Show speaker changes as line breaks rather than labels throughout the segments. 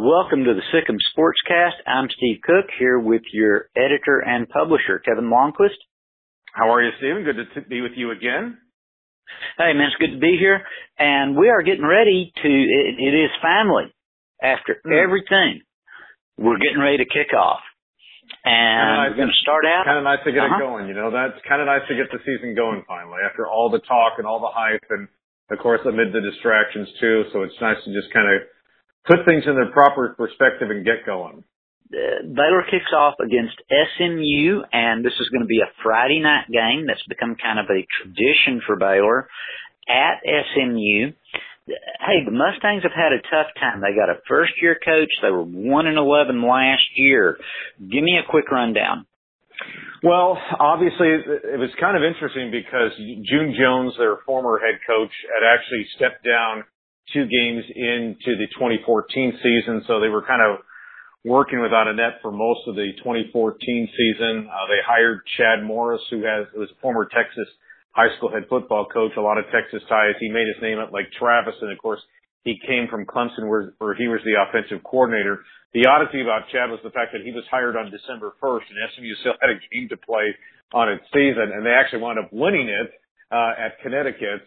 welcome to the Sikkim Sportscast. I'm Steve Cook here with your editor and publisher, Kevin Longquist.
How are you, Stephen? Good to be with you again.
Hey, man, it's good to be here. And we are getting ready it is family. After everything, we're getting ready to kick off. And we're going to start out.
Kind of nice to get it going, you know. That's kind of nice to get the season going finally after all the talk and all the hype and, of course, amid the distractions, too. So it's nice to just kind of put things in their proper perspective and get going.
Baylor kicks off against SMU, and this is going to be a Friday night game that's become kind of a tradition for Baylor at SMU. Hey, the Mustangs have had a tough time. They got a first-year coach. They were 1-11 last year. Give me a quick rundown.
Well, obviously, it was kind of interesting because June Jones, their former head coach, had actually stepped down 2 games into the 2014 season, so they were kind of working without a net for most of the 2014 season. They hired Chad Morris, who was a former Texas high school head football coach, a lot of Texas ties. He made his name at Lake Travis, and of course, he came from Clemson where he was the offensive coordinator. The oddity about Chad was the fact that he was hired on December 1st, and SMU still had a game to play on its season, and they actually wound up winning it at Connecticut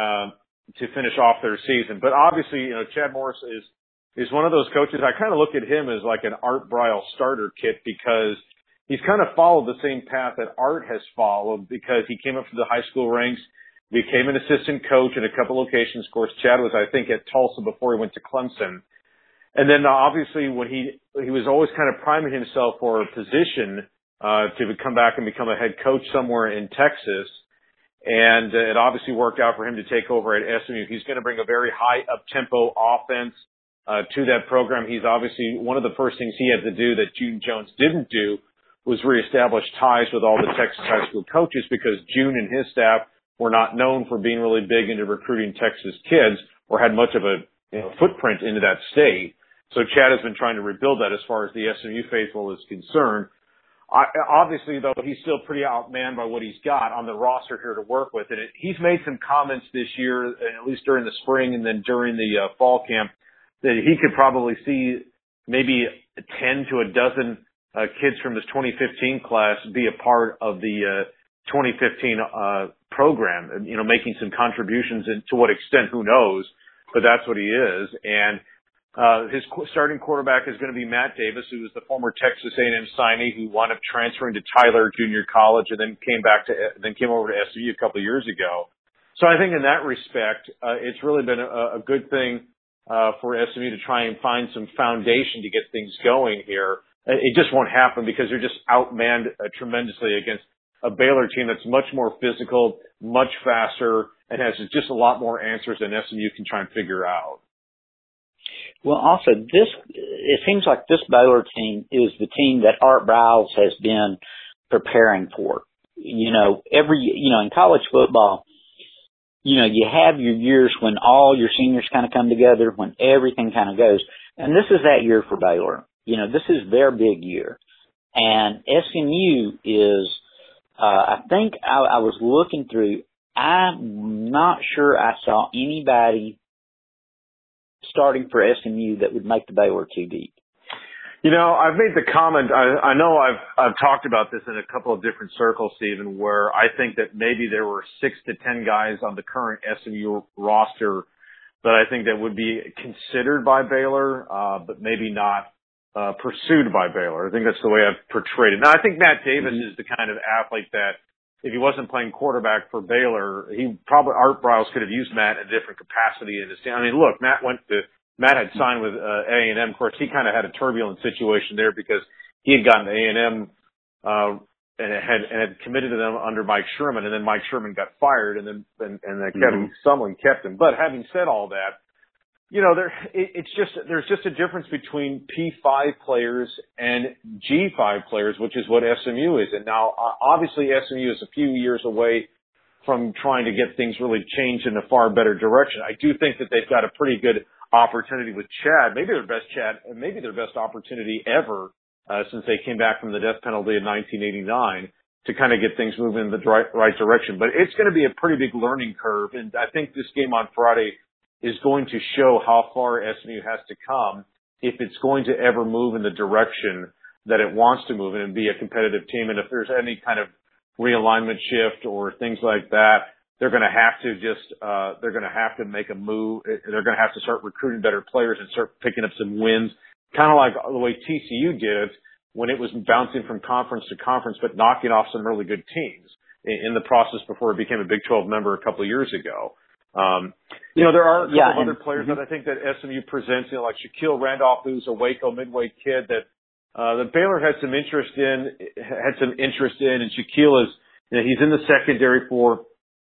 to finish off their season. But obviously, you know, Chad Morris is one of those coaches. I kind of look at him as like an Art Briles starter kit because he's kind of followed the same path that Art has followed because he came up through the high school ranks, became an assistant coach in a couple locations. Of course, Chad was, I think, at Tulsa before he went to Clemson. And then obviously when he was always kind of priming himself for a position to come back and become a head coach somewhere in Texas. And it obviously worked out for him to take over at SMU. He's going to bring a very high up-tempo offense to that program. He's obviously one of the first things he had to do that June Jones didn't do was reestablish ties with all the Texas high school coaches because June and his staff were not known for being really big into recruiting Texas kids or had much of a footprint into that state. So Chad has been trying to rebuild that as far as the SMU faithful is concerned. Obviously, though, he's still pretty outmanned by what he's got on the roster here to work with. And he's made some comments this year, at least during the spring and then during the fall camp, that he could probably see maybe 10 to a dozen kids from this 2015 class be a part of the 2015 program, and, you know, making some contributions, and to what extent, who knows, but that's what he is. And his starting quarterback is going to be Matt Davis, who was the former Texas A&M signee who wound up transferring to Tyler Junior College and then came over to SMU a couple of years ago. So I think in that respect, it's really been a good thing for SMU to try and find some foundation to get things going here. It just won't happen because they're just outmanned tremendously against a Baylor team that's much more physical, much faster, and has just a lot more answers than SMU can try and figure out.
Well, also, it seems like this Baylor team is the team that Art Briles has been preparing for. You know, in college football, you know, you have your years when all your seniors kind of come together, when everything kind of goes. And this is that year for Baylor. You know, this is their big year. And SMU is, I think I was looking through, I'm not sure I saw anybody starting for SMU that would make the Baylor too deep.
You know, I've made the comment, I know I've talked about this in a couple of different circles, Stephen, where I think that maybe there were 6 to 10 guys on the current SMU roster that I think that would be considered by Baylor, but maybe not pursued by Baylor. I think that's the way I've portrayed it. Now, I think Matt Davis is the kind of athlete that if he wasn't playing quarterback for Baylor, Art Briles could have used Matt in a different capacity in his team. I mean, look, Matt had signed with A&M. Of course, he kind of had a turbulent situation there because he had gotten to A&M and had committed to them under Mike Sherman, and then Mike Sherman got fired, and then Kevin Sumlin kept him. But having said all that, you know, there's just a difference between P5 players and G5 players, which is what SMU is. And now, obviously, SMU is a few years away from trying to get things really changed in a far better direction. I do think that they've got a pretty good opportunity with Chad, maybe their best opportunity ever since they came back from the death penalty in 1989 to kind of get things moving in the right direction. But it's going to be a pretty big learning curve, and I think this game on Friday is going to show how far SMU has to come if it's going to ever move in the direction that it wants to move in and be a competitive team. And if there's any kind of realignment shift or things like that, they're going to have to they're going to have to make a move. They're going to have to start recruiting better players and start picking up some wins, kind of like the way TCU did it when it was bouncing from conference to conference, but knocking off some really good teams in the process before it became a Big 12 member a couple of years ago. There are a couple of other players that I think that SMU presents, like Shaquille Randolph, who's a Waco Midway kid that Baylor had some interest in, and Shaquille is, he's in the secondary for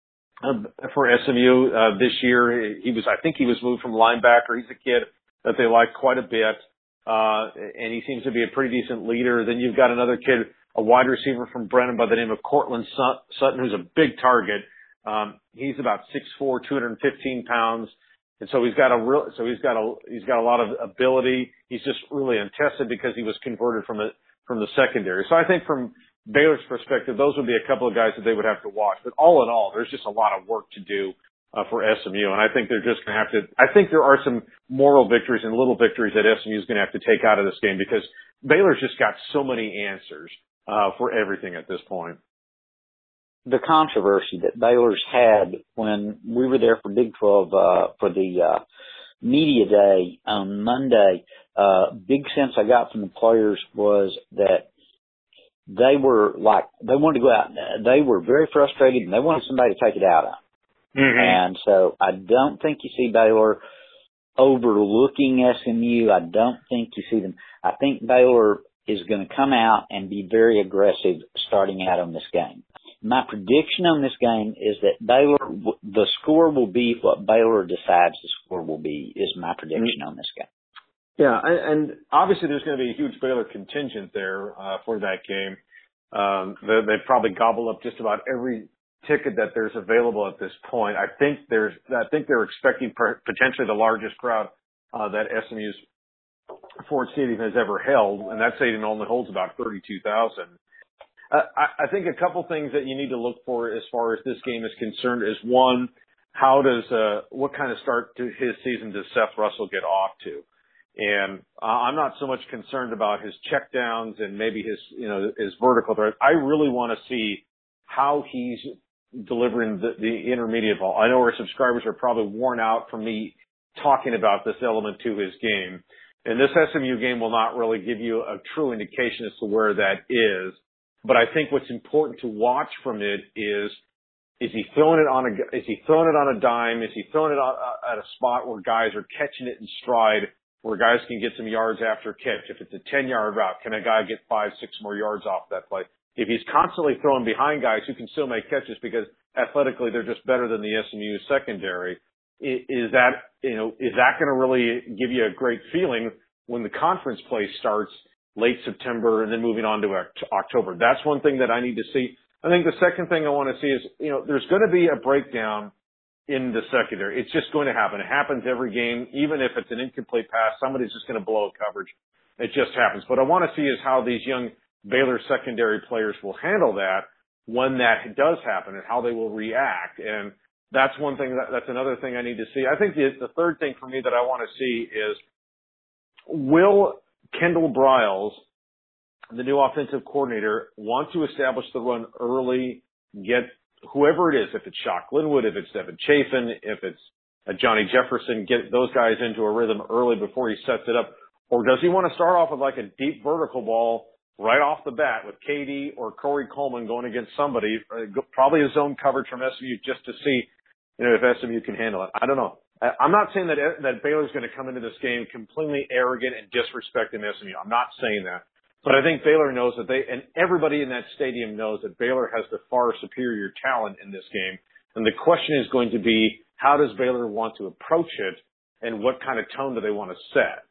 SMU, this year. I think he was moved from linebacker. He's a kid that they like quite a bit. And he seems to be a pretty decent leader. Then you've got another kid, a wide receiver from Brennan by the name of Cortland Sutton, who's a big target. He's about 6'4", 215 pounds. And so he's got a lot of ability. He's just really untested because he was converted from the secondary. So I think from Baylor's perspective, those would be a couple of guys that they would have to watch. But all in all, there's just a lot of work to do for SMU. And I think they're just going to have to, I think there are some moral victories and little victories that SMU is going to have to take out of this game because Baylor's just got so many answers for everything at this point.
The controversy that Baylor's had when we were there for Big 12, for the media day on Monday, big sense I got from the players was that they wanted to go out. They were very frustrated and they wanted somebody to take it out on. Mm-hmm. And so I don't think you see Baylor overlooking SMU. I don't think you see them. I think Baylor is going to come out and be very aggressive starting out on this game. My prediction on this game is that the score will be what Baylor decides the score will be, is my prediction on this game.
Yeah, and obviously there's going to be a huge Baylor contingent there for that game. They probably gobble up just about every ticket that there's available at this point. I think they're expecting potentially the largest crowd that SMU's Ford Stadium has ever held, and that stadium only holds about 32,000. I think a couple things that you need to look for as far as this game is concerned is, one, what kind of start to his season does Seth Russell get off to? And I'm not so much concerned about his checkdowns and maybe his vertical threat. I really want to see how he's delivering the intermediate ball. I know our subscribers are probably worn out from me talking about this element to his game. And this SMU game will not really give you a true indication as to where that is. But I think what's important to watch from it is he throwing it on a dime? Is he throwing it at a spot where guys are catching it in stride, where guys can get some yards after catch? If it's a 10-yard route, can a guy get 5-6 more yards off that play? If he's constantly throwing behind guys who can still make catches because athletically they're just better than the SMU secondary, is that going to really give you a great feeling when the conference play starts late September and then moving on to October? That's one thing that I need to see. I think the second thing I want to see is, there's going to be a breakdown in the secondary. It's just going to happen. It happens every game. Even if it's an incomplete pass, somebody's just going to blow coverage. It just happens. What I want to see is how these young Baylor secondary players will handle that when that does happen and how they will react. And that's one thing that's another thing I need to see. I think the third thing for me that I want to see is, will Kendall Briles, the new offensive coordinator, want to establish the run early, get whoever it is, if it's Shock Linwood, if it's Devin Chafin, if it's Johnny Jefferson, get those guys into a rhythm early before he sets it up? Or does he want to start off with like a deep vertical ball right off the bat with KD or Corey Coleman going against somebody, probably a zone coverage from SMU, just to see, if SMU can handle it? I don't know. I'm not saying that Baylor's going to come into this game completely arrogant and disrespecting SMU. I'm not saying that. But I think Baylor knows that and everybody in that stadium knows that Baylor has the far superior talent in this game. And the question is going to be, how does Baylor want to approach it and what kind of tone do they want to set?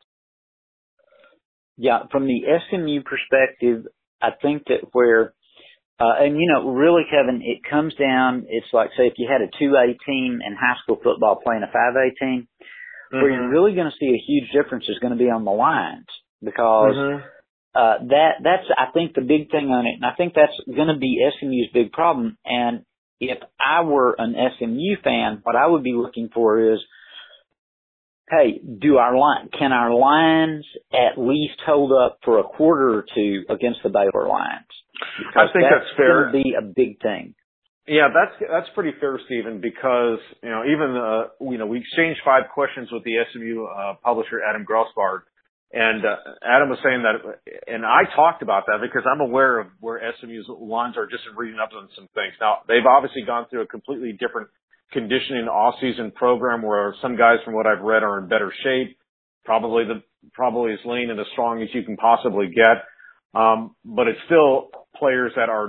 Yeah, from the SMU perspective, I think that really, Kevin, it comes down, it's like, say, if you had a 2A team in high school football playing a 5A team, where you're really going to see a huge difference is going to be on the lines, because that's, I think, the big thing on it. And I think that's going to be SMU's big problem. And if I were an SMU fan, what I would be looking for is, hey, can our lines at least hold up for a quarter or two against the Baylor lines? Because
I think that's fair.
Going to be a big thing.
Yeah, that's pretty fair, Stephen, because, we exchanged 5 questions with the SMU publisher, Adam Grossbard, and Adam was saying that, and I talked about that because I'm aware of where SMU's lines are just in reading up on some things. Now, they've obviously gone through a completely different conditioning off-season program where some guys, from what I've read, are in better shape, probably as lean and as strong as you can possibly get. But it's still players that are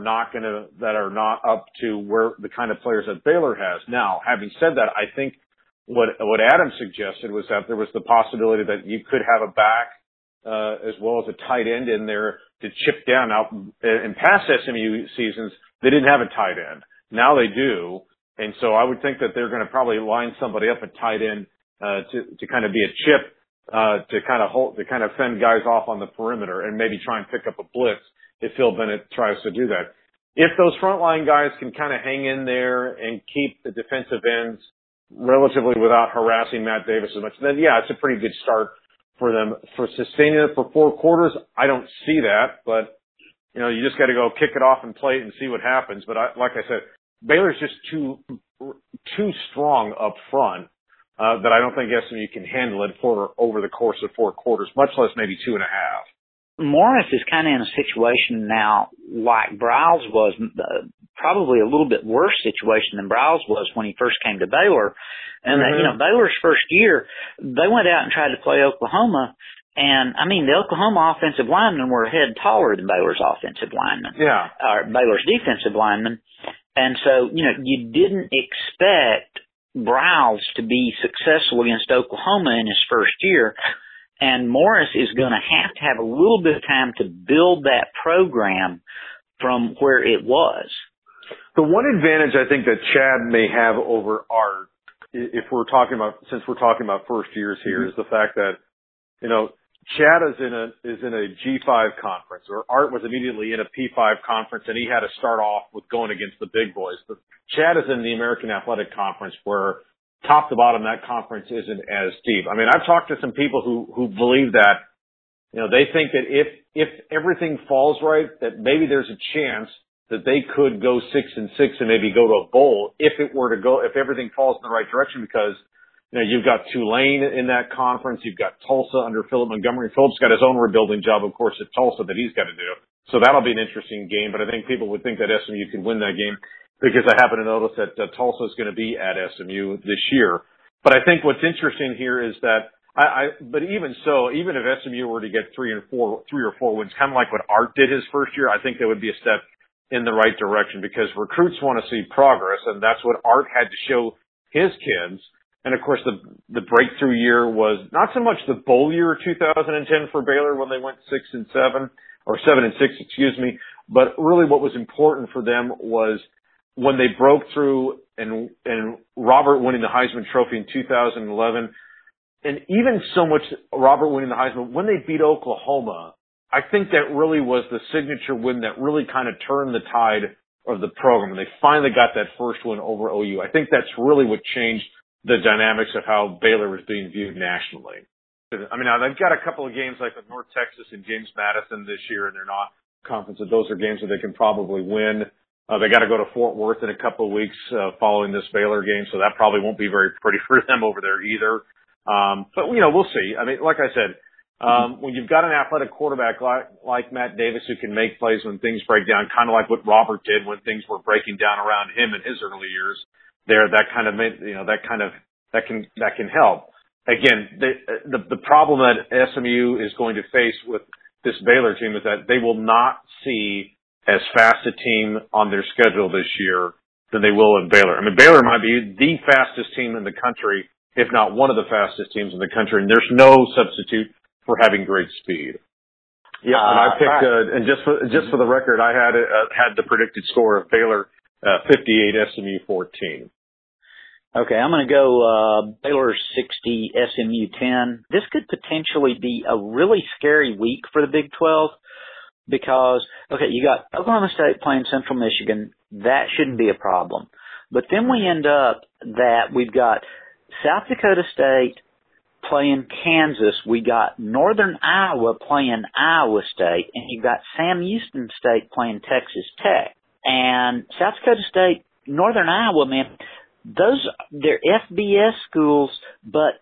not up to where the kind of players that Baylor has. Now, having said that, I think what Adam suggested was that there was the possibility that you could have a back, as well as a tight end in there to chip down. Now, in past SMU seasons, they didn't have a tight end. Now they do. And so I would think that they're going to probably line somebody up at tight end, to kind of be a chip, to kind of fend guys off on the perimeter and maybe try and pick up a blitz if Phil Bennett tries to do that. If those frontline guys can kind of hang in there and keep the defensive ends relatively without harassing Matt Davis as much, then yeah, it's a pretty good start for them. For sustaining it for 4 quarters, I don't see that, but you just got to go kick it off and play it and see what happens. But like I said, Baylor's just too strong up front, that I don't think SMU can handle it over the course of 4 quarters, much less maybe 2.5.
Morris is kind of in a situation now like Briles was, probably a little bit worse situation than Briles was when he first came to Baylor. And, Baylor's first year, they went out and tried to play Oklahoma. And, the Oklahoma offensive linemen were a head taller than Baylor's offensive linemen.
Yeah.
Or Baylor's defensive linemen. And so, you didn't expect Briles to be successful against Oklahoma in his first year. And Morris is going to have a little bit of time to build that program from where it was.
The one advantage I think that Chad may have over Art, since we're talking about first years here, is the fact that, Chad is in a G5 conference, or Art was immediately in a P5 conference, and he had to start off with going against the big boys. But Chad is in the American Athletic Conference, where top to bottom that conference isn't as deep. I've talked to some people who believe that, they think that if everything falls right, that maybe there's a chance that they could go 6-6 and maybe go to a bowl if everything falls in the right direction, because you've got Tulane in that conference. You've got Tulsa under Philip Montgomery. Philip's got his own rebuilding job, of course, at Tulsa that he's got to do. So that'll be an interesting game. But I think people would think that SMU could win that game because I happen to notice that Tulsa is going to be at SMU this year. But I think what's interesting here is that but even so, even if SMU were to get 3 or 4 wins, kind of like what Art did his first year, I think that would be a step in the right direction, because recruits want to see progress, and that's what Art had to show his kids. And of course, the breakthrough year was not so much the bowl year of 2010 for Baylor when they went 6-7, or 7-6, excuse me. But really what was important for them was when they broke through and Robert winning the Heisman Trophy in 2011, and even so much Robert winning the Heisman, when they beat Oklahoma, I think that really was the signature win that really kind of turned the tide of the program. And they finally got that first win over OU. I think that's really what changed the dynamics of how Baylor was being viewed nationally. Now they've got a couple of games like with North Texas and James Madison this year, and they're not conference. Those are games that they can probably win. They got to go to Fort Worth in a couple of weeks following this Baylor game, so that probably won't be very pretty for them over there either. But we'll see. Like I said, when you've got an athletic quarterback like Matt Davis who can make plays when things break down, kind of like what Robert did when things were breaking down around him in his early years, that can help. Again, the problem that SMU is going to face with this Baylor team is that they will not see as fast a team on their schedule this year than they will in Baylor. Baylor might be the fastest team in the country, if not one of the fastest teams in the country, and there's no substitute for having great speed. Yeah, and I picked, and just for the record, I had the predicted score of Baylor 58, SMU 14.
Okay, I'm going to go Baylor 60, SMU 10. This could potentially be a really scary week for the Big 12 because, you got Oklahoma State playing Central Michigan. That shouldn't be a problem. But then we end up that we've got South Dakota State playing Kansas. We got Northern Iowa playing Iowa State, and you got Sam Houston State playing Texas Tech. And South Dakota State, Northern Iowa, man, they're FBS schools, but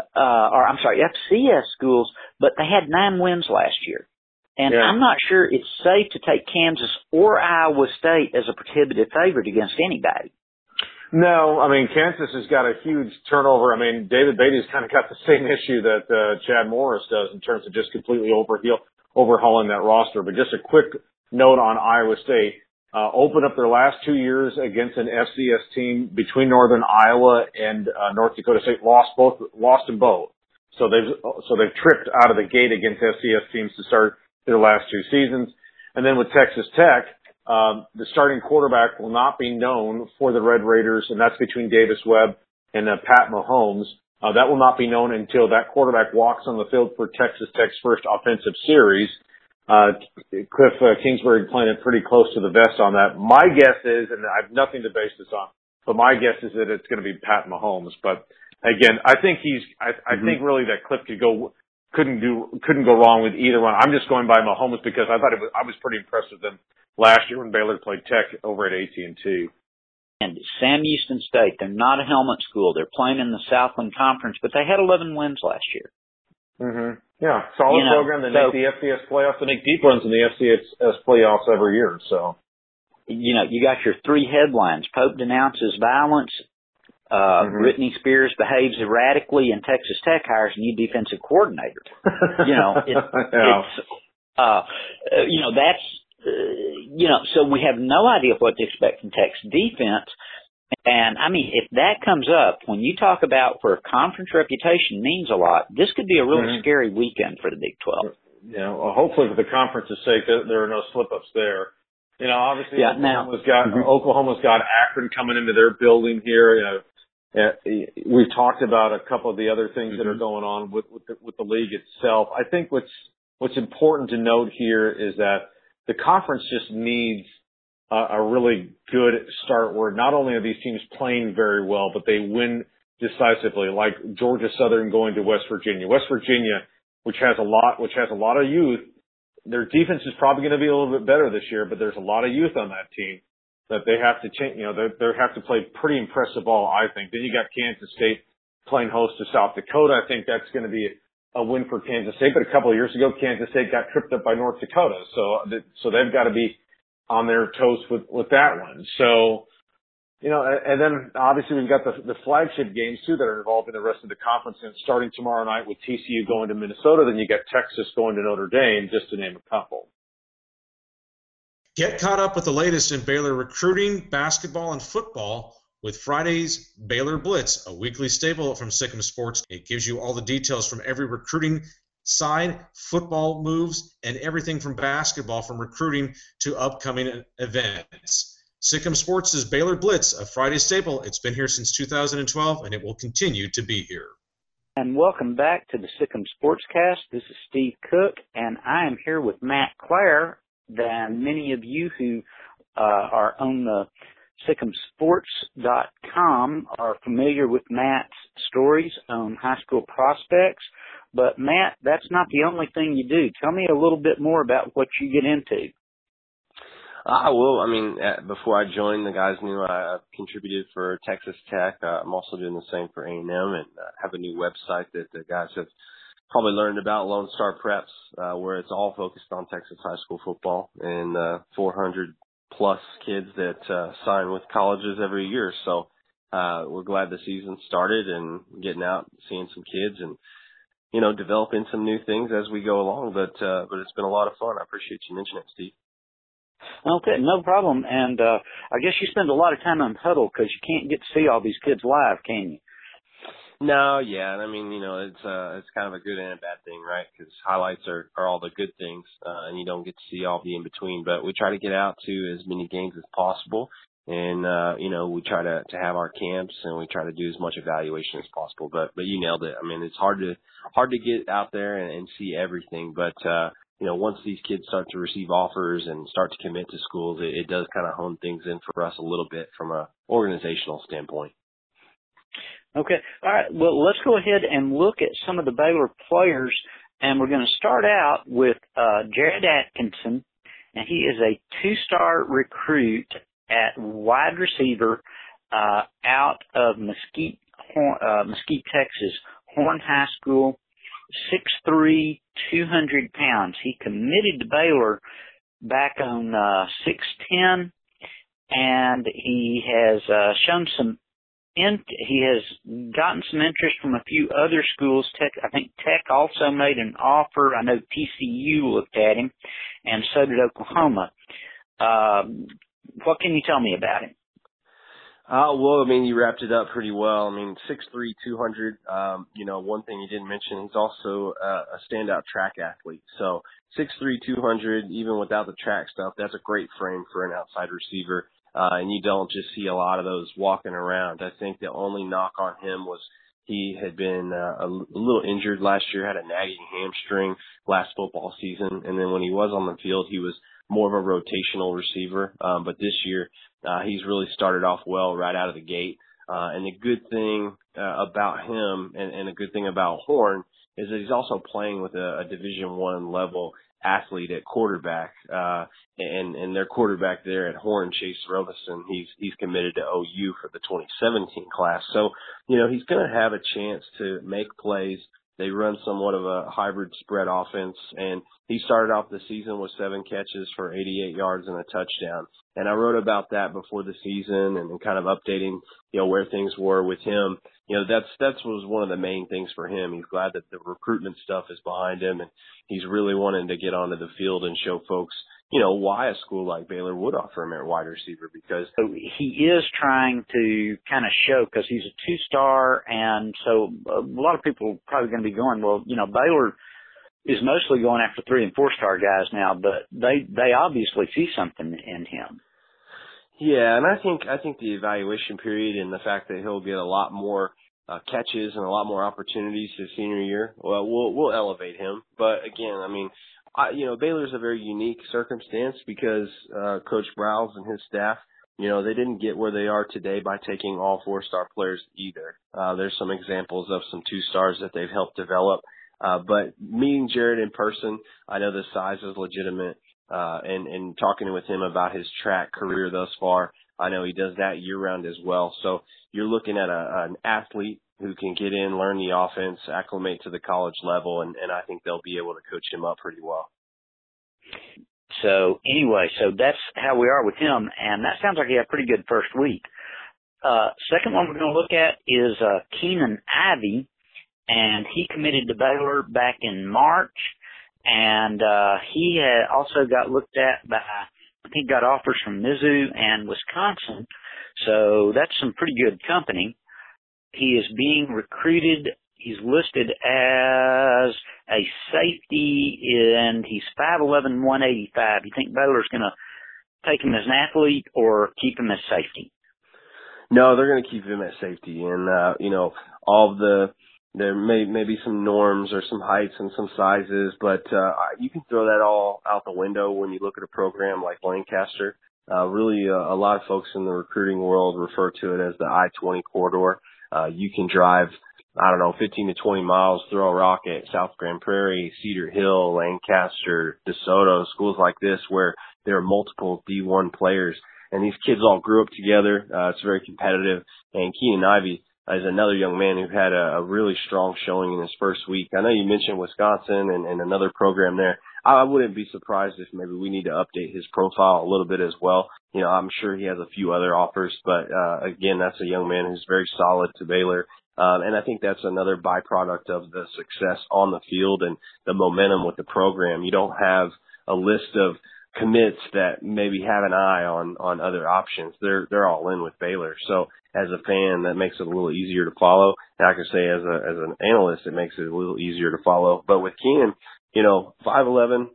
FCS schools, but they had 9 wins last year. And I'm not sure it's safe to take Kansas or Iowa State as a prohibitive favorite against anybody.
No, I mean, Kansas has got a huge turnover. I mean, David Beatty's kind of got the same issue that Chad Morris does in terms of just completely overhauling that roster. But just a quick note on Iowa State. Opened up their last 2 years against an FCS team between Northern Iowa and North Dakota State. Lost them both. So they've tripped out of the gate against FCS teams to start their last 2 seasons. And then with Texas Tech, the starting quarterback will not be known for the Red Raiders, and that's between Davis Webb and Pat Mahomes. That will not be known until that quarterback walks on the field for Texas Tech's first offensive series. Cliff Kingsbury playing it pretty close to the vest on that. My guess is, and I have nothing to base this on, but my guess is that it's going to be Pat Mahomes. But again, I think I think really that Cliff couldn't go wrong with either one. I'm just going by Mahomes because I was pretty impressed with them last year when Baylor played Tech over at AT&T.
And Sam Houston State, they're not a helmet school. They're playing in the Southland Conference, but they had 11 wins last year.
Mm-hmm. Yeah, solid program. They make the FCS playoffs. They make deep runs in the FCS playoffs every year. So,
you got your 3 headlines. Pope denounces violence. Britney Spears behaves erratically, and Texas Tech hires a new defensive coordinator. So we have no idea what to expect from Tech's defense. And, I mean, if that comes up, when you talk about where conference reputation means a lot, this could be a really scary weekend for the Big 12.
Well, hopefully for the conference's sake, there are no slip-ups there. Obviously Oklahoma's got Akron coming into their building here. We've talked about a couple of the other things that are going on with the league itself. I think what's important to note here is that the conference just needs a really good start where not only are these teams playing very well, but they win decisively, like Georgia Southern going to West Virginia. West Virginia, which has a lot of youth, their defense is probably going to be a little bit better this year, but there's a lot of youth on that team that they have to change. They have to play pretty impressive ball, I think. Then you got Kansas State playing host to South Dakota. I think that's going to be a win for Kansas State. But a couple of years ago, Kansas State got tripped up by North Dakota, so they've got to be on their toes with that one. So, and then obviously we've got the flagship games too that are involved in the rest of the conference, and starting tomorrow night with TCU going to Minnesota, then you got Texas going to Notre Dame, just to name a couple.
Get caught up with the latest in Baylor recruiting, basketball, and football with Friday's Baylor Blitz, a weekly staple from Sikkim Sports. It gives you all the details from every recruiting side, football moves, and everything from basketball, from recruiting to upcoming events. Sikkim Sports' Baylor Blitz, a Friday staple. It's been here since 2012, and it will continue to be here.
And welcome back to the Sikkim Sportscast. This is Steve Cook, and I am here with Matt Clare. Then many of you who are on the SikkimSports.com are familiar with Matt's stories on high school prospects. But, Matt, that's not the only thing you do. Tell me a little bit more about what you get into.
Before I joined, the guys knew I contributed for Texas Tech. I'm also doing the same for A&M and have a new website that the guys have probably learned about, Lone Star Preps, where it's all focused on Texas high school football and 400-plus kids that sign with colleges every year. So we're glad the season started and getting out, seeing some kids and, developing some new things as we go along. But it's been a lot of fun. I appreciate you mentioning it, Steve.
Okay, no problem. And I guess you spend a lot of time on Huddle because you can't get to see all these kids live, can you?
No, yeah. It's kind of a good and a bad thing, right? Because highlights are all the good things, and you don't get to see all the in-between. But we try to get out to as many games as possible. And, we try to have our camps and we try to do as much evaluation as possible. But you nailed it. It's hard to get out there and see everything. But, once these kids start to receive offers and start to commit to schools, it does kind of hone things in for us a little bit from a organizational standpoint.
Okay. All right. Well, let's go ahead and look at some of the Baylor players, and we're going to start out with Jared Atkinson, and he is a two-star recruit at wide receiver out of Mesquite, Texas, Horn High School, 6'3", 200 pounds. He committed to Baylor back on 6/10, and he has he has gotten some interest from a few other schools. I think Tech also made an offer. I know TCU looked at him, and so did Oklahoma. What can you tell me about him?
Well, I mean, you wrapped it up pretty well. I mean, 6'3", 200. One thing you didn't mention, he's also a standout track athlete. So 6'3", 200, even without the track stuff, that's a great frame for an outside receiver. And you don't just see a lot of those walking around. I think the only knock on him was he had been a little injured last year, had a nagging hamstring last football season. And then when he was on the field, he was more of a rotational receiver. But this year, he's really started off well right out of the gate. And the good thing about him and a good thing about Horn is that he's also playing with a Division I level athlete at quarterback. And their quarterback there at Horn, Chase Robison, he's committed to OU for the 2017 class. So, he's going to have a chance to make plays. They run somewhat of a hybrid spread offense, and he started off the season with 7 catches for 88 yards and a touchdown. And I wrote about that before the season and kind of updating, where things were with him. That's was one of the main things for him. He's glad that the recruitment stuff is behind him, and he's really wanting to get onto the field and show folks, why a school like Baylor would offer him at wide receiver, because
he is trying to kind of show, because he's a two-star, and so a lot of people are probably going to be going, well, Baylor is mostly going after 3- and 4-star guys now, but they obviously see something in him.
Yeah, and I think the evaluation period and the fact that he'll get a lot more catches and a lot more opportunities his senior year, well, we'll elevate him. But again, I mean, Baylor's a very unique circumstance because Coach Browse and his staff, they didn't get where they are today by taking all 4-star players either. There's some examples of some 2-stars that they've helped develop. But meeting Jared in person, I know the size is legitimate. And talking with him about his track career thus far, I know he does that year round as well. So you're looking at an athlete who can get in, learn the offense, acclimate to the college level, and I think they'll be able to coach him up pretty well.
So anyway, that's how we are with him, and that sounds like he had a pretty good first week. Second one we're going to look at is Keenan Ivey, and he committed to Baylor back in March. And he had also got looked at by, I think, got offers from Mizzou and Wisconsin. So that's some pretty good company. He is being recruited. He's listed as a safety, and he's 5'11", 185. You think Baylor's going to take him as an athlete or keep him as safety?
No, they're going to keep him at safety. And, there may be some norms or some heights and some sizes, but you can throw that all out the window when you look at a program like Lancaster. Really, a lot of folks in the recruiting world refer to it as the I-20 corridor. You can drive, 15 to 20 miles, throw a rock at South Grand Prairie, Cedar Hill, Lancaster, DeSoto, schools like this where there are multiple D1 players. And these kids all grew up together. It's very competitive. And Keenan Ivey is another young man who had a really strong showing in his first week. I know you mentioned Wisconsin and another program there. I wouldn't be surprised if maybe we need to update his profile a little bit as well. I'm sure he has a few other offers, but again, that's a young man who's very solid to Baylor. And I think that's another byproduct of the success on the field and the momentum with the program. You don't have a list of commits that maybe have an eye on other options. They're all in with Baylor. So as a fan, that makes it a little easier to follow. And I can say as an analyst, it makes it a little easier to follow. But with Keenan, 5'11",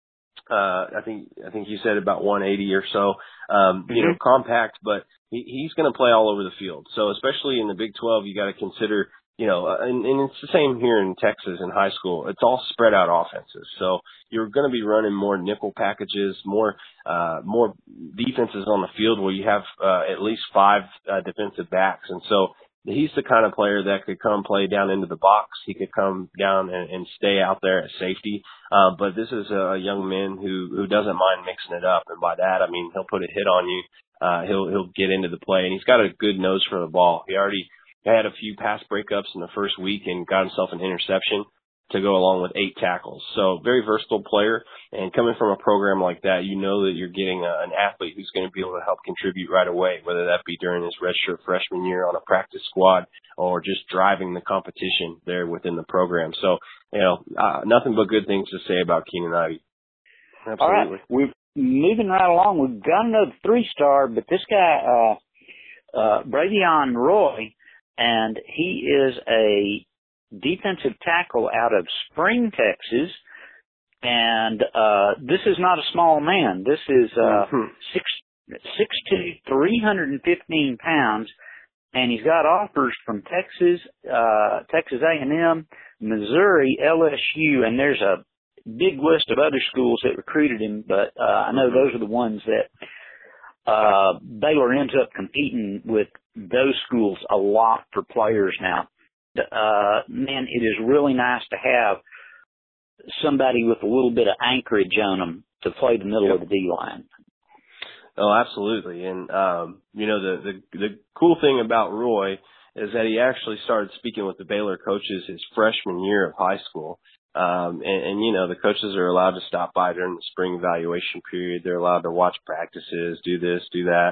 I think you said about 180 or so, compact, but he's going to play all over the field. So especially in the Big 12, you got to consider, and it's the same here in Texas in high school. It's all spread out offenses. So you're going to be running more nickel packages, more defenses on the field where you have at least 5 defensive backs. And so he's the kind of player that could come play down into the box. He could come down and stay out there at safety. But this is a young man who doesn't mind mixing it up. And by that, I mean, he'll put a hit on you. He'll get into the play, and he's got a good nose for the ball. He already had a few pass breakups in the first week and got himself an interception to go along with 8 tackles. So very versatile player. And coming from a program like that, you know that you're getting an athlete who's going to be able to help contribute right away, whether that be during his redshirt freshman year on a practice squad or just driving the competition there within the program. So, nothing but good things to say about Keenan Ivey. Absolutely.
All right. We're moving right along. We've got another 3-star, but this guy, Bravion Roy, and he is a defensive tackle out of Spring, Texas. And this is not a small man. This is 6'2", 315 pounds, and he's got offers from Texas, Texas A&M, Missouri, LSU, and there's a big list of other schools that recruited him, but I know those are the ones that Baylor ends up competing with those schools a lot for players now. Man, it is really nice to have somebody with a little bit of anchorage on them to play the middle of the D-line.
Oh, absolutely. And, the cool thing about Roy is that he actually started speaking with the Baylor coaches his freshman year of high school. The coaches are allowed to stop by during the spring evaluation period. They're allowed to watch practices, do this, do that.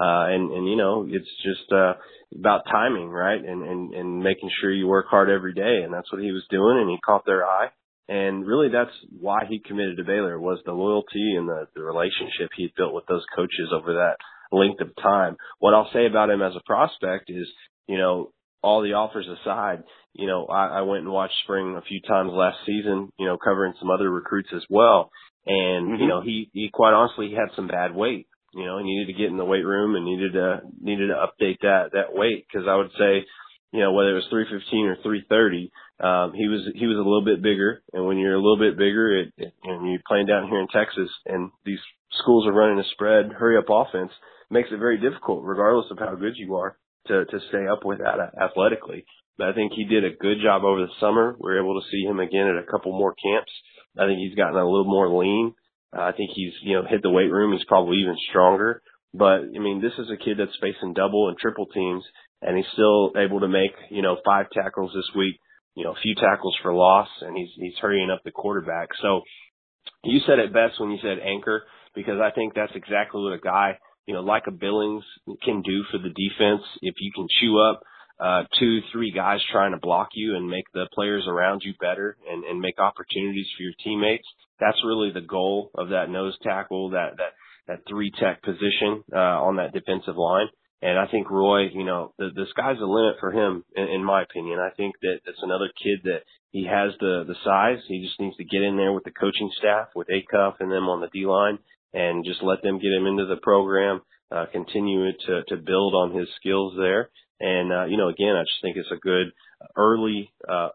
It's just about timing, right? And making sure you work hard every day. And that's what he was doing, and he caught their eye. And really that's why he committed to Baylor, was the loyalty and the relationship he had built with those coaches over that length of time. What I'll say about him as a prospect is, all the offers aside, I went and watched spring a few times last season, covering some other recruits as well. And, he quite honestly had some bad weight. He needed to get in the weight room and needed to update that weight. Cause I would say, whether it was 315 or 330, he was a little bit bigger. And when you're a little bit bigger, and you're playing down here in Texas and these schools are running a spread, hurry up offense, makes it very difficult, regardless of how good you are, to stay up with that athletically. But I think he did a good job over the summer. We were able to see him again at a couple more camps. I think he's gotten a little more lean. I think he's, hit the weight room. He's probably even stronger. But, this is a kid that's facing double and triple teams, and he's still able to make, 5 tackles this week, a few tackles for loss, and he's hurrying up the quarterback. So you said it best when you said anchor, because I think that's exactly what a guy, like a Billings can do for the defense. If you can chew up 2-3 guys trying to block you and make the players around you better and make opportunities for your teammates, that's really the goal of that nose tackle, that 3-tech position on that defensive line. And I think Roy, the sky's the limit for him, in my opinion. I think that it's another kid that he has the size. He just needs to get in there with the coaching staff, with Acuff and them on the D-line, and just let them get him into the program, continue to build on his skills there. And, again, I just think it's a good early,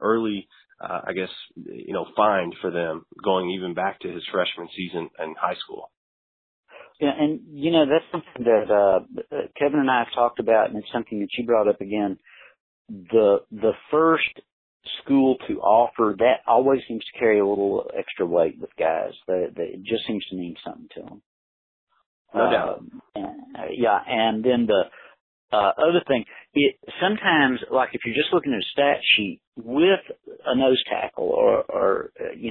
find for them going even back to his freshman season in high school.
Yeah, and, that's something that Kevin and I have talked about, and it's something that you brought up again. The first school to offer, that always seems to carry a little extra weight with guys. It just seems to mean something to them.
No doubt.
And then the other thing, sometimes, like if you're just looking at a stat sheet with a nose tackle or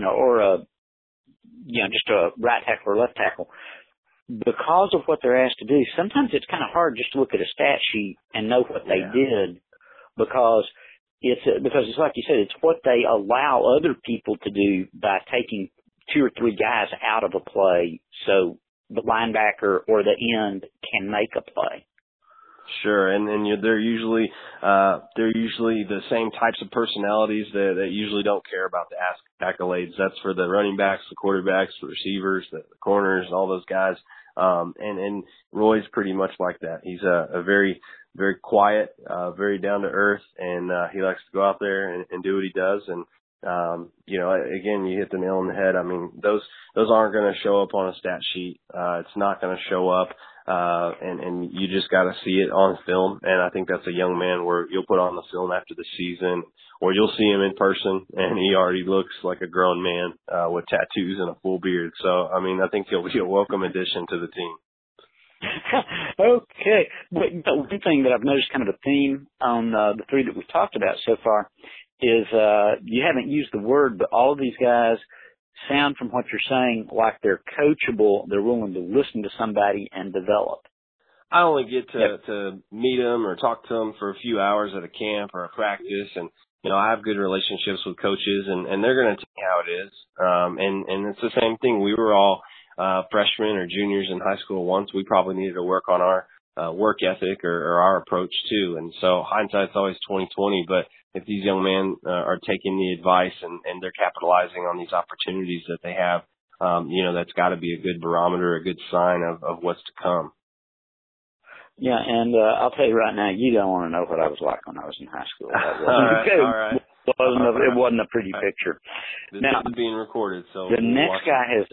just a right tackle or left tackle, because of what they're asked to do, sometimes it's kind of hard just to look at a stat sheet and know what they did, because it's like you said, it's what they allow other people to do by taking 2 or 3 guys out of a play so the linebacker or the end can make a play.
Sure, and they're usually the same types of personalities that usually don't care about the accolades. That's for the running backs, the quarterbacks, the receivers, the corners, all those guys. And Roy's pretty much like that. He's a very, very quiet, very down to earth, and he likes to go out there and do what he does. And again, you hit the nail on the head. I mean, those aren't going to show up on a stat sheet. It's not going to show up And you just got to see it on film. And I think that's a young man where you'll put on the film after the season, or you'll see him in person and he already looks like a grown man, with tattoos and a full beard. So, I mean, I think he'll be a welcome addition to the team.
Okay. But one thing that I've noticed kind of a theme on the three that we've talked about so far is you haven't used the word, but all of these guys sound from what you're saying like they're coachable. They're willing to listen to somebody and develop.
I only get to meet them or talk to them for a few hours at a camp or a practice, and I have good relationships with coaches, and they're going to tell me how it is. And it's the same thing. We were all freshmen or juniors in high school once. We probably needed to work on our work ethic or our approach too. And so hindsight's always 20/20. But if these young men are taking the advice and they're capitalizing on these opportunities that they have, that's got to be a good barometer, a good sign of what's to come.
Yeah, and I'll tell you right now, you don't want to know what I was like when I was in high school.
All right.
It wasn't a pretty picture.
This
now,
is being recorded, so
the next guy has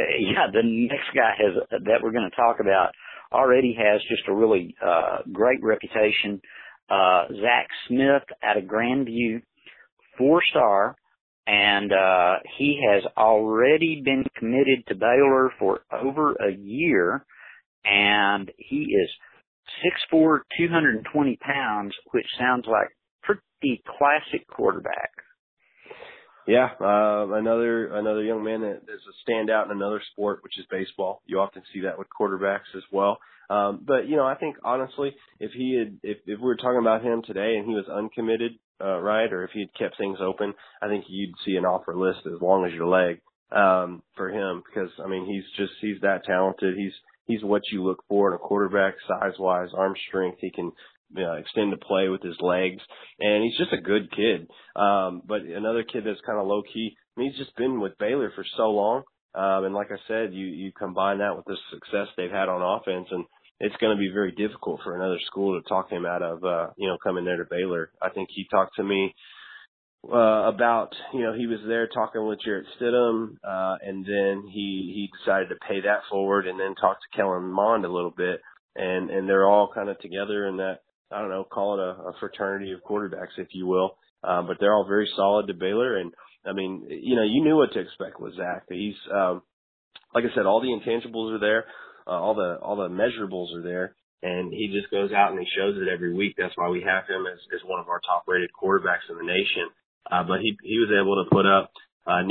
that we're going to talk about already has just a really great reputation. Zach Smith out of Grandview, 4-star, and he has already been committed to Baylor for over a year, and he is 6'4", 220 pounds, which sounds like pretty classic quarterback.
Yeah, another young man that is a standout in another sport, which is baseball. You often see that with quarterbacks as well. But I think honestly, if we were talking about him today and he was uncommitted, right, or if he had kept things open, I think you'd see an offer list as long as your leg for him, because I mean he's that talented. He's what you look for in a quarterback, size-wise, arm strength. He can extend the play with his legs, and he's just a good kid. But another kid that's kind of low-key, I mean, he's just been with Baylor for so long. And like I said, you combine that with the success they've had on offense, and it's going to be very difficult for another school to talk him out of, coming there to Baylor. I think he talked to me about, he was there talking with Jarrett Stidham, and then he decided to pay that forward and then talk to Kellen Mond a little bit. And they're all kind of together in that, I don't know, call it a fraternity of quarterbacks, if you will. But they're all very solid to Baylor. And I mean, you knew what to expect with Zach. He's, like I said, all the intangibles are there. All the measurables are there. And he just goes out and he shows it every week. That's why we have him as one of our top rated quarterbacks in the nation. But he was able to put up a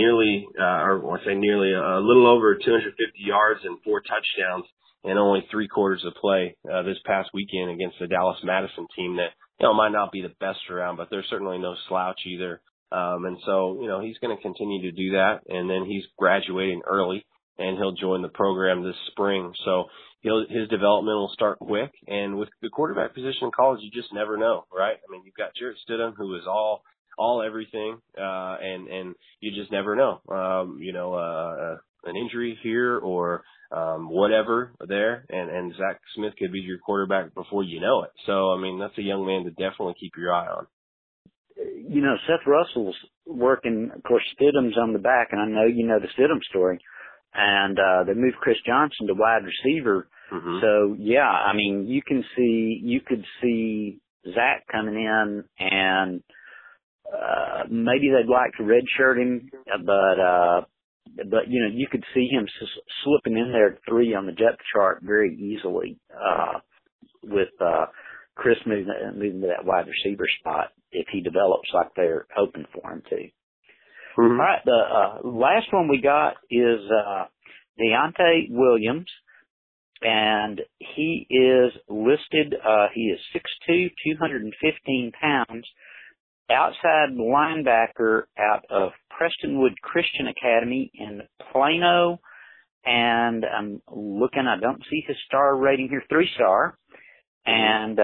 little over 250 yards and 4 touchdowns in only 3 quarters of play this past weekend against the Dallas Madison team that might not be the best around, but they're certainly no slouch either. And so he's going to continue to do that, and then he's graduating early, and he'll join the program this spring. So his development will start quick, and with the quarterback position in college, you just never know, right? I mean, you've got Jarrett Stidham, who is all everything, and you just never know. An injury here or whatever there, and Zach Smith could be your quarterback before you know it. So, I mean, that's a young man to definitely keep your eye on.
Seth Russell's working, of course, Stidham's on the back, and I know you know the Stidham story, and they moved Chris Johnson to wide receiver. Mm-hmm. So, yeah, I mean, you could see Zach coming in, and maybe they'd like to redshirt him, but you could see him slipping in there at 3 on the depth chart very easily, with Chris moving to that wide receiver spot if he develops like they're hoping for him to. Mm-hmm. All right, the last one we got is Deontay Williams, and he is listed. He is 6'2", 215 pounds. Outside linebacker out of Prestonwood Christian Academy in Plano, and I'm looking, I don't see his star rating here, 3-star, and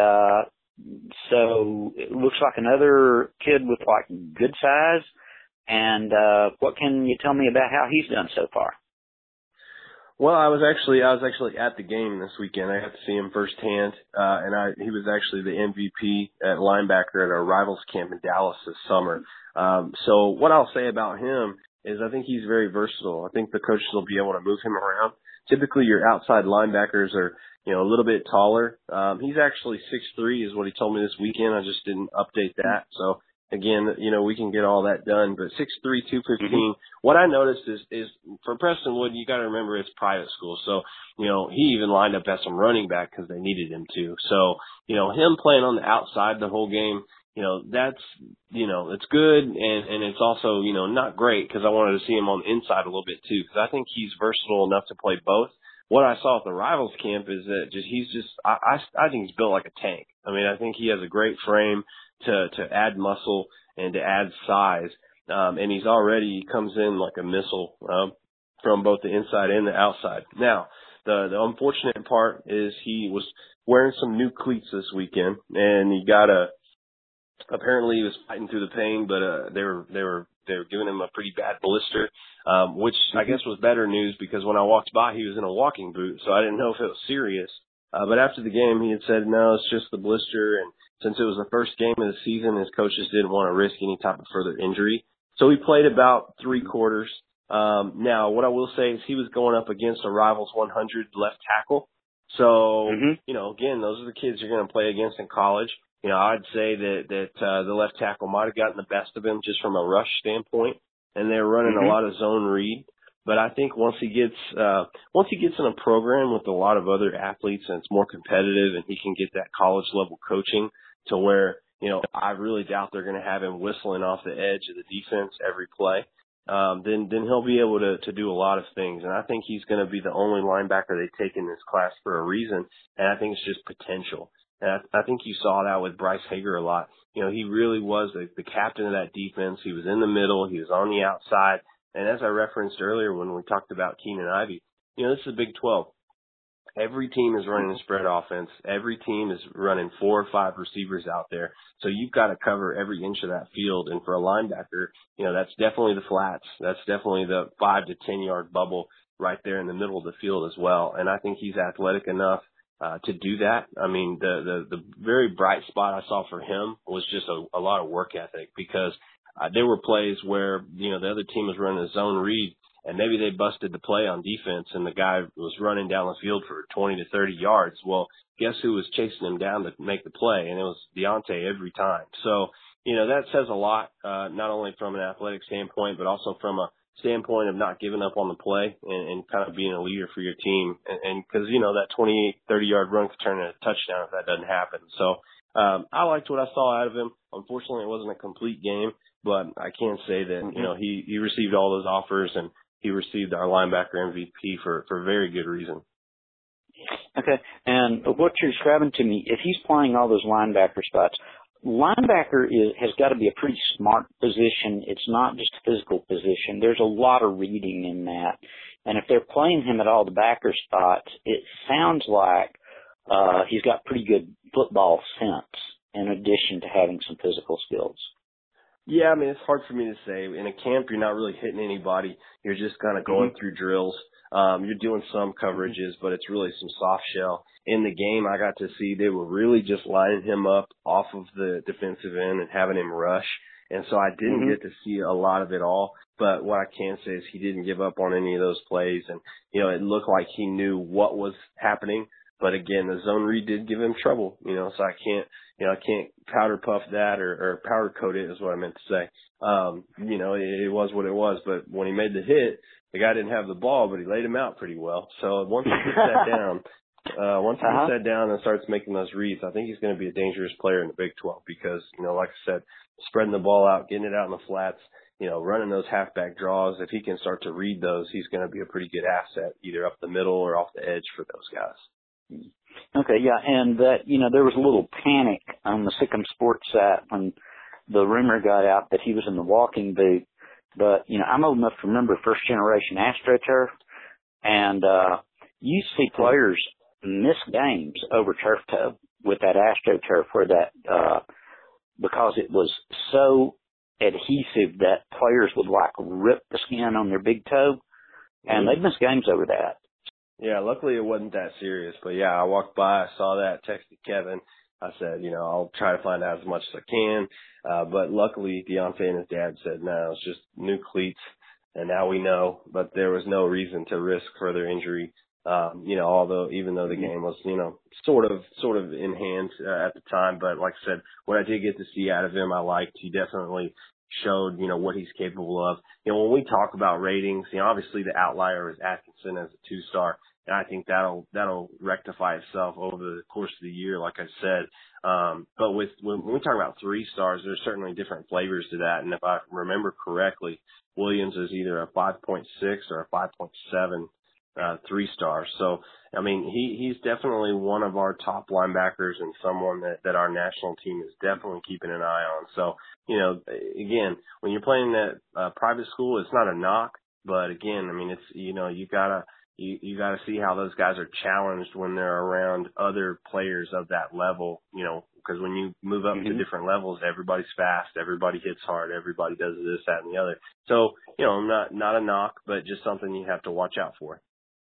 so it looks like another kid with like good size, and what can you tell me about how he's done so far?
Well, I was actually at the game this weekend. I got to see him firsthand, and he was actually the MVP at linebacker at our Rivals camp in Dallas this summer. So what I'll say about him is I think he's very versatile. I think the coaches will be able to move him around. typically your outside linebackers are, a little bit taller. He's actually 6'3" is what he told me this weekend. I just didn't update that. So again, we can get all that done, but 6'3", 215.
Mm-hmm.
What I noticed is for Prestonwood, you got to remember it's private school. So, he even lined up as some running back because they needed him to. So, him playing on the outside the whole game, that's, it's good. And it's also, not great because I wanted to see him on the inside a little bit too, because I think he's versatile enough to play both. What I saw at the Rivals camp is that I think he's built like a tank. I mean, I think he has a great frame to add muscle and to add size. And he comes in like a missile, from both the inside and the outside. Now, the unfortunate part is he was wearing some new cleats this weekend, and apparently he was fighting through the pain, but they were giving him a pretty bad blister, which I guess was better news because when I walked by, he was in a walking boot, so I didn't know if it was serious. But after the game, he had said, no, it's just the blister, and since it was the first game of the season, his coaches didn't want to risk any type of further injury. So he played about 3 quarters. Now, what I will say is he was going up against a Rivals 100 left tackle. So, again, those are the kids you're going to play against in college. I'd say that the left tackle might have gotten the best of him just from a rush standpoint, and they're running a lot of zone read. But I think once he gets in a program with a lot of other athletes and it's more competitive and he can get that college level coaching to where, I really doubt they're going to have him whistling off the edge of the defense every play. Then he'll be able to do a lot of things. And I think he's going to be the only linebacker they take in this class for a reason. And I think it's just potential. And I think you saw that with Bryce Hager a lot. He really was the captain of that defense. He was in the middle. He was on the outside. And as I referenced earlier when we talked about Keenan Ivey, this is Big 12. Every team is running a spread offense. Every team is running 4 or 5 receivers out there. So you've got to cover every inch of that field. And for a linebacker, that's definitely the flats. That's definitely the 5 to 10 yard bubble right there in the middle of the field as well. And I think he's athletic enough to do that. I mean, the very bright spot I saw for him was just a lot of work ethic because there were plays where, the other team was running a zone read and maybe they busted the play on defense and the guy was running down the field for 20 to 30 yards. Well, guess who was chasing him down to make the play? And it was Deontay every time. So, that says a lot, not only from an athletic standpoint, but also from a standpoint of not giving up on the play and kind of being a leader for your team. And cause, that 28, 30 yard run could turn into a touchdown if that doesn't happen. So, I liked what I saw out of him. Unfortunately, it wasn't a complete game, but I can say that, he received all those offers and he received our linebacker MVP for very good reason.
Okay. And what you're describing to me, if he's playing all those linebacker spots, linebacker has got to be a pretty smart position. It's not just a physical position. There's a lot of reading in that. And if they're playing him at all the backer spots, it sounds like he's got pretty good football sense in addition to having some physical skills.
Yeah, I mean, it's hard for me to say. In a camp, you're not really hitting anybody. You're just kind of going through drills. You're doing some coverages, but it's really some soft shell. In the game, I got to see they were really just lining him up off of the defensive end and having him rush. And so I didn't get to see a lot of it all. But what I can say is he didn't give up on any of those plays. And, it looked like he knew what was happening. But again, the zone read did give him trouble, so I can't powder puff that or powder coat it is what I meant to say. It was what it was, but when he made the hit, the guy didn't have the ball, but he laid him out pretty well. So once he gets that down, gets that down and starts making those reads, I think he's going to be a dangerous player in the Big 12 because, like I said, spreading the ball out, getting it out in the flats, running those halfback draws, if he can start to read those, he's going to be a pretty good asset either up the middle or off the edge for those guys.
Okay, yeah, and that, there was a little panic on the Sikkim Sports site when the rumor got out that he was in the walking boot. But, I'm old enough to remember first generation AstroTurf, and you see players miss games over turf toe with that AstroTurf where that, because it was so adhesive that players would rip the skin on their big toe, and they'd miss games over that.
Yeah, luckily it wasn't that serious, but yeah, I walked by, I saw that, texted Kevin. I said, I'll try to find out as much as I can. But luckily Deontay and his dad said, no, it's just new cleats and now we know, but there was no reason to risk further injury. Even though the game was, sort of in hand at the time. But like I said, what I did get to see out of him, I liked. He definitely showed, what he's capable of. When we talk about ratings, obviously the outlier is Atkinson as a 2-star. And I think that'll rectify itself over the course of the year, like I said. But when we talk about 3 stars, there's certainly different flavors to that. And if I remember correctly, Williams is either a 5.6 or a 5.7 3 stars. So, he's definitely one of our top linebackers and someone that our national team is definitely keeping an eye on. So, again, when you're playing that private school, it's not a knock, but again, it's, you gotta see how those guys are challenged when they're around other players of that level, because when you move up to different levels, everybody's fast, everybody hits hard, everybody does this, that, and the other. So, not a knock, but just something you have to watch out for.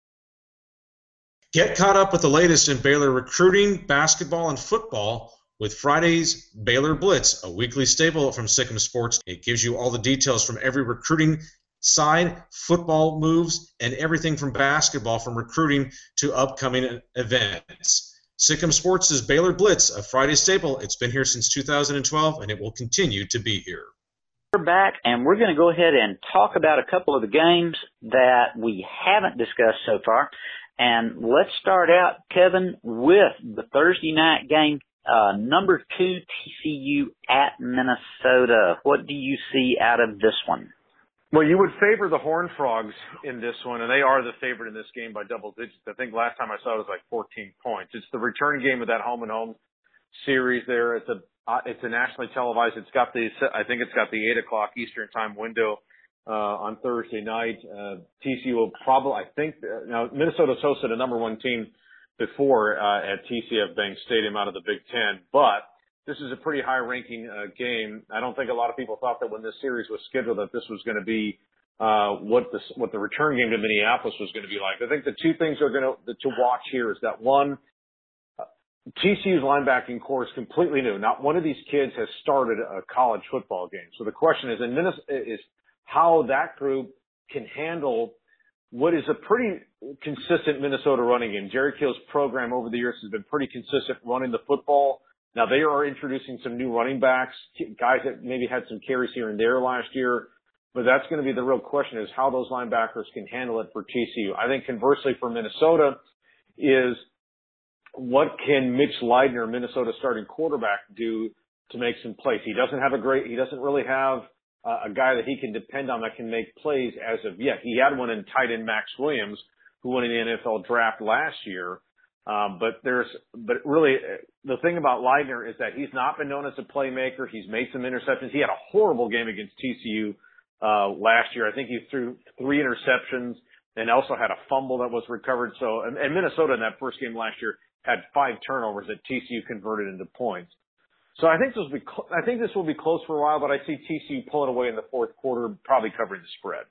Get caught up with the latest in Baylor recruiting, basketball, and football with Friday's Baylor Blitz, a weekly staple from Sikkim Sports. It gives you all the details from every recruiting side, football moves, and everything from basketball, from recruiting to upcoming events. Sikkim Sports is Baylor Blitz, a Friday staple. It's been here since 2012, and it will continue to be here.
We're back, and we're going to go ahead and talk about a couple of the games that we haven't discussed so far. And let's start out, Kevin, with the Thursday night game, number 2 TCU at Minnesota. What do you see out of this one?
Well, you would favor the Horned Frogs in this one, and they are the favorite in this game by double digits. I think last time I saw it was like 14 points. It's the return game of that home and home series there. It's a nationally televised. I think it's got the 8 o'clock Eastern time window on Thursday night. TCU will probably, now Minnesota's hosted a number 1 team before at TCF Bank Stadium out of the Big Ten, but this is a pretty high-ranking game. I don't think a lot of people thought that when this series was scheduled that this was going to be what the return game to Minneapolis was going to be like. I think the two things are to watch here is that, one, TCU's linebacking core is completely new. Not one of these kids has started a college football game. So the question is how that group can handle what is a pretty consistent Minnesota running game. Jerry Kill's program over the years has been pretty consistent running the football. Now they are introducing some new running backs, guys that maybe had some carries here and there last year, but that's going to be the real question, is how those linebackers can handle it for TCU. I think conversely for Minnesota is what can Mitch Leidner, Minnesota starting quarterback, do to make some plays. He doesn't really have a guy that he can depend on that can make plays as of yet. He had one in tight end Max Williams, who won in the NFL draft last year. But really the thing about Leidner is that he's not been known as a playmaker. He's made some interceptions. He had a horrible game against TCU last year. I think he threw 3 interceptions and also had a fumble that was recovered. So, and Minnesota in that first game last year had 5 turnovers that TCU converted into points. So I think this will be close for a while, but I see TCU pulling away in the fourth quarter, probably covering the spread.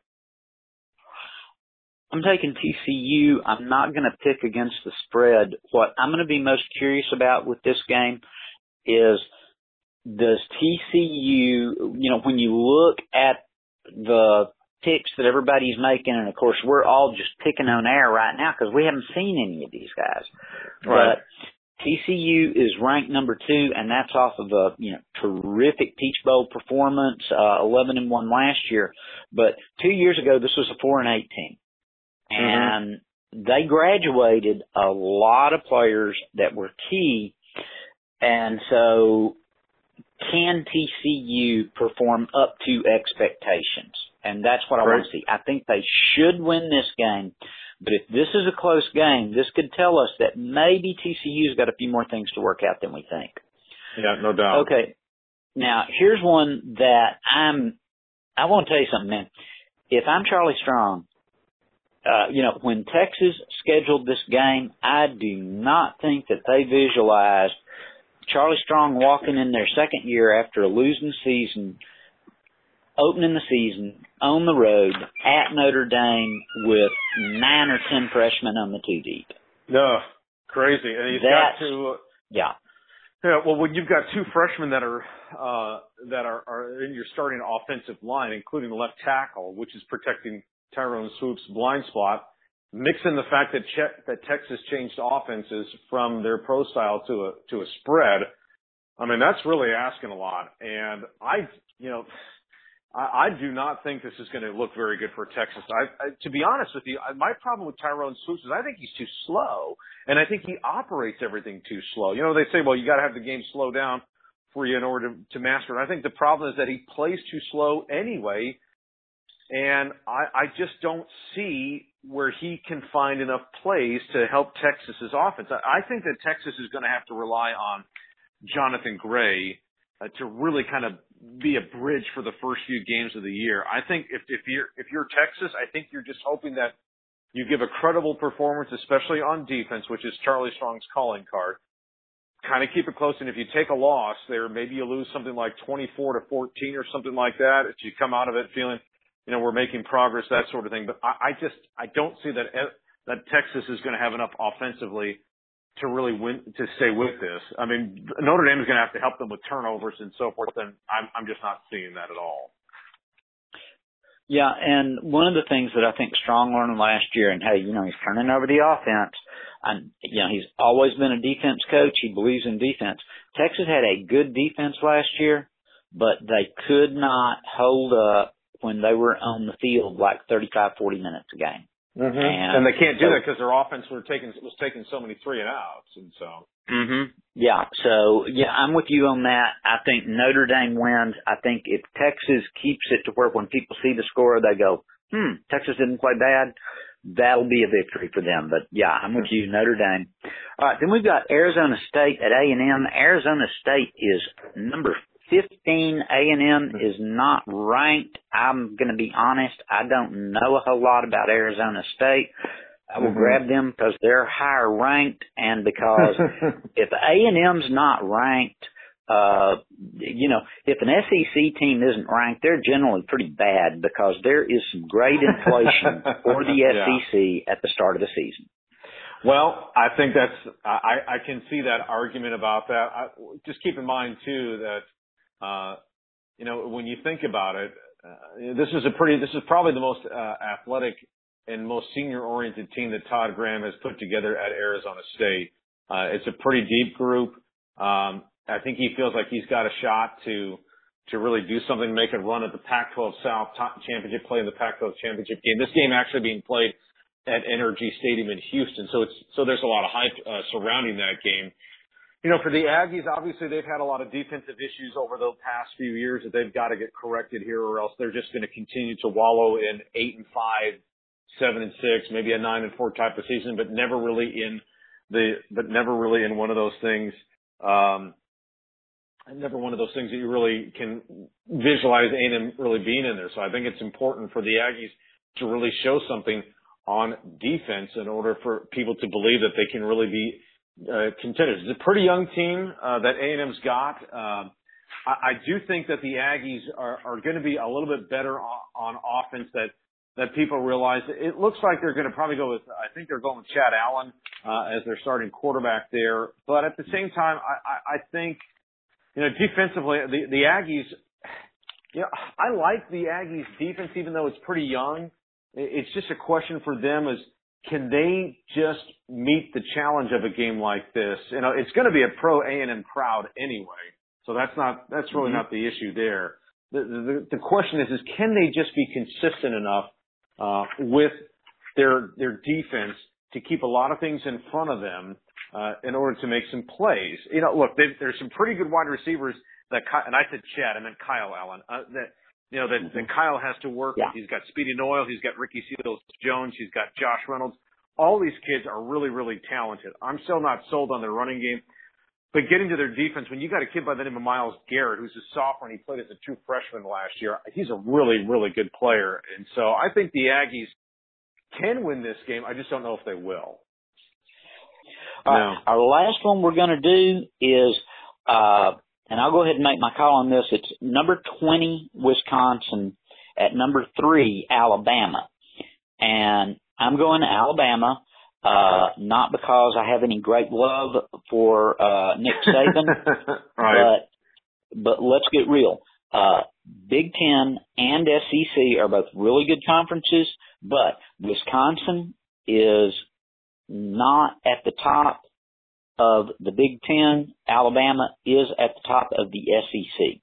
I'm taking TCU. I'm not going to pick against the spread. What I'm going to be most curious about with this game is, does TCU, when you look at the picks that everybody's making, and of course we're all just picking on air right now because we haven't seen any of these guys. Right. But TCU is ranked number 2, and that's off of a terrific Peach Bowl performance, 11-1 last year. But 2 years ago, this was a 4-8 team. And they graduated a lot of players that were key. And so can TCU perform up to expectations? And that's what I want to see. I think they should win this game. But if this is a close game, this could tell us that maybe TCU's got a few more things to work out than we think.
Yeah, no doubt.
Okay. Now, here's one that I want to tell you something, man. If I'm Charlie Strong, when Texas scheduled this game, I do not think that they visualized Charlie Strong walking in their second year after a losing season, opening the season on the road at Notre Dame with 9 or 10 freshmen on the 2 deep.
No, crazy. And he's got to.
Yeah.
Yeah. Well, when you've got 2 freshmen that are in your starting offensive line, including the left tackle, which is protecting Tyrone Swoop's blind spot, mix in the fact that Texas changed offenses from their pro style to a spread, I mean, that's really asking a lot. And I do not think this is going to look very good for Texas. To be honest with you, my problem with Tyrone Swoops is I think he's too slow, and I think he operates everything too slow. You know, they say, well, you got to have the game slow down for you in order to master it. I think the problem is that he plays too slow anyway, and I just don't see where he can find enough plays to help Texas's offense. I think that Texas is going to have to rely on Jonathan Gray to really kind of be a bridge for the first few games of the year. I think if you're Texas, I think you're just hoping that you give a credible performance, especially on defense, which is Charlie Strong's calling card. Kind of keep it close, and if you take a loss there, maybe you lose something like 24-14 or something like that. If you come out of it feeling, you know, we're making progress, that sort of thing. But I don't see that Texas is going to have enough offensively to really win, to stay with this. I mean, Notre Dame is going to have to help them with turnovers and so forth, and I'm just not seeing that at all.
Yeah, and one of the things that I think Strong learned last year, and hey, you know, he's turning over the offense. You know, he's always been a defense coach. He believes in defense. Texas had a good defense last year, but they could not hold up when they were on the field like 35, 40 minutes a game.
Mm-hmm. And they can't do that because their offense was taking so many 3-and-outs, and so.
Mm-hmm. Yeah. So yeah, I'm with you on that. I think Notre Dame wins. I think if Texas keeps it to where when people see the score, they go, Texas didn't play bad. That'll be a victory for them. But yeah, I'm with you, Notre Dame. All right. Then we've got Arizona State at A&M. Arizona State is number 15. A&M is not ranked. I'm going to be honest. I don't know a whole lot about Arizona State. I will grab them because they're higher ranked, and because if A&M's not ranked, you know, if an SEC team isn't ranked, they're generally pretty bad because there is some great inflation for the SEC at the start of the season.
Well, I think I can see that argument about that. Just keep in mind too that, you know, when you think about it, this is probably the most athletic and most senior-oriented team that Todd Graham has put together at Arizona State. It's a pretty deep group. I think he feels like he's got a shot to really do something, make a run at the Pac-12 South championship, play in the Pac-12 championship game. This game actually being played at NRG Stadium in Houston, so there's a lot of hype surrounding that game. You know, for the Aggies, obviously they've had a lot of defensive issues over the past few years that they've got to get corrected here, or else they're just going to continue to wallow in 8-5. 7-6, maybe a 9-4 type of season, but never really in one of those things. Never one of those things that you really can visualize A&M really being in there. So I think it's important for the Aggies to really show something on defense in order for people to believe that they can really be contenders. It's a pretty young team that A&M's got. I do think that the Aggies are going to be a little bit better on offense that people realize. It looks like they're going to probably go with, I think they're going with Chad Allen as their starting quarterback there. But at the same time, I think, you know, defensively, the Aggies, you know, I like the Aggies defense even though it's pretty young. It's just a question for them is, can they just meet the challenge of a game like this? You know, it's going to be a pro A&M crowd anyway. So that's really not the issue there. The question is can they just be consistent enough with their defense to keep a lot of things in front of them in order to make some plays? You know, look, there's some pretty good wide receivers and I said Chad, I meant Kyle Allen. That Kyle has to work with. He's got Speedy Noyle, he's got Ricky Seals-Jones, he's got Josh Reynolds. All these kids are really, really talented. I'm still not sold on their running game. But getting to their defense, when you got a kid by the name of Myles Garrett, who's a sophomore and he played as a true freshman last year, he's a really, really good player. And so I think the Aggies can win this game. I just don't know if they will.
Our last one we're going to do is, and I'll go ahead and make my call on this. It's number 20, Wisconsin, at number 3, Alabama. And I'm going to Alabama. Not because I have any great love for Nick Saban,
right.
but let's get real. Big Ten and SEC are both really good conferences, but Wisconsin is not at the top of the Big Ten. Alabama is at the top of the SEC.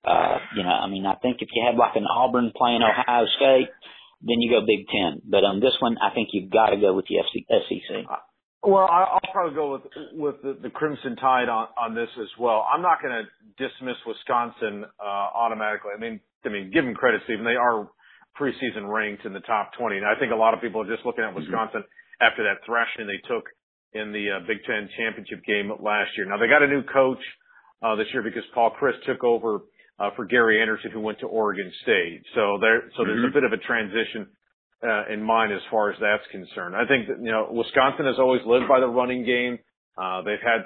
I think if you had like an Auburn playing Ohio State, then you go Big Ten. But on this one, I think you've got to go with the SEC.
Well, I'll probably go with the Crimson Tide on this as well. I'm not going to dismiss Wisconsin automatically. I mean, give them credit, Stephen. They are preseason ranked in the top 20, and I think a lot of people are just looking at Wisconsin after that thrashing they took in the Big Ten championship game last year. Now they got a new coach this year because Paul Chryst took over for Gary Anderson, who went to Oregon State. So there's a bit of a transition in mind as far as that's concerned. I think that, Wisconsin has always lived by the running game. They've had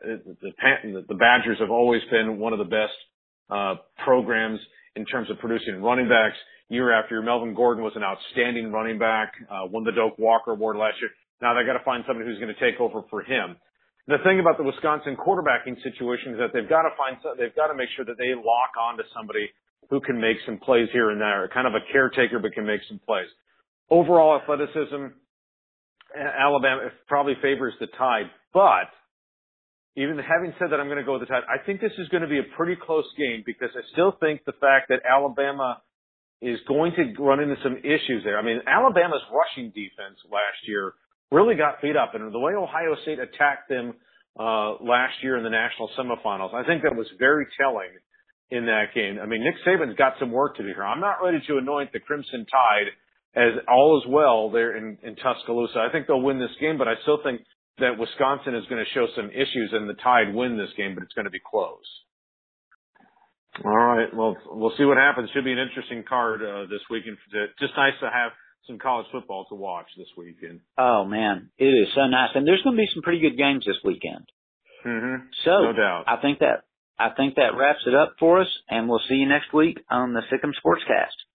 the Badgers have always been one of the best programs in terms of producing running backs year after year. Melvin Gordon was an outstanding running back, won the Doak Walker Award last year. Now they got to find somebody who's going to take over for him. The thing about the Wisconsin quarterbacking situation is that they've got to make sure that they lock on to somebody who can make some plays here and there, kind of a caretaker, but can make some plays. Overall athleticism, Alabama probably favors the Tide, but even having said that, I'm going to go with the Tide. I think this is going to be a pretty close game because I still think the fact that Alabama is going to run into some issues there. I mean, Alabama's rushing defense last year really got beat up, and the way Ohio State attacked them last year in the national semifinals, I think that was very telling in that game. I mean, Nick Saban's got some work to do here. I'm not ready to anoint the Crimson Tide as all is well there in Tuscaloosa. I think they'll win this game, but I still think that Wisconsin is going to show some issues and the Tide win this game, but it's going to be close. All right. Well, we'll see what happens. Should be an interesting card this weekend. Just nice to have some college football to watch this weekend.
Oh man, it is so nice. And there's going to be some pretty good games this weekend.
Mm-hmm.
So
no doubt.
I think that wraps it up for us, and we'll see you next week on the Sikkim Sportscast.